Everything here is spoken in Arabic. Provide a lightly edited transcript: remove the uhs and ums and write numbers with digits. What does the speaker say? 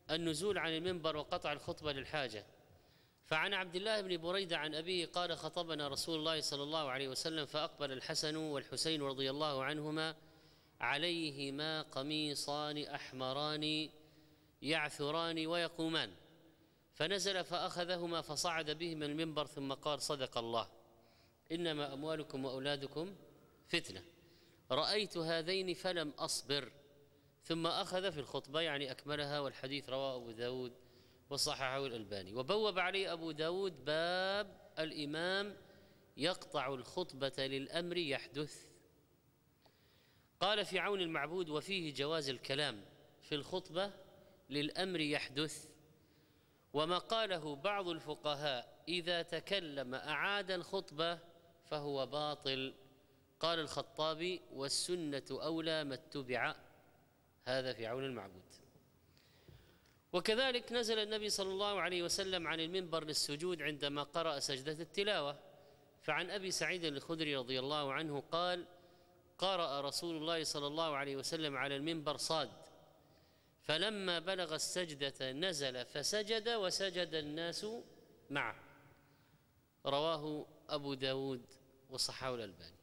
النزول عن المنبر وقطع الخطبة للحاجة. فعن عبد الله بن بريدة عن أبيه قال: خطبنا رسول الله صلى الله عليه وسلم فأقبل الحسن والحسين رضي الله عنهما عليهما قميصان أحمران يعثران ويقومان، فنزل فأخذهما فصعد بهما المنبر ثم قال: صدق الله، إنما أموالكم وأولادكم فتنة، رأيت هذين فلم أصبر. ثم أخذ في الخطبة، يعني أكملها، والحديث رواه أبو داود وصححه الألباني. وبوب عليه أبو داود باب الإمام يقطع الخطبة للأمر يحدث. قال في عون المعبود: وفيه جواز الكلام في الخطبة للأمر يحدث، وما قاله بعض الفقهاء إذا تكلم أعاد الخطبة فهو باطل. قال الخطابي: والسنة أولى ما اتبع. هذا في عون المعبود. وكذلك نزل النبي صلى الله عليه وسلم عن المنبر للسجود عندما قرأ سجدة التلاوة. فعن أبي سعيد الخدري رضي الله عنه قال: قرأ رسول الله صلى الله عليه وسلم على المنبر صاد، فلما بلغ السجدة نزل فسجد وسجد الناس معه. رواه أبو داود وصححه الألباني.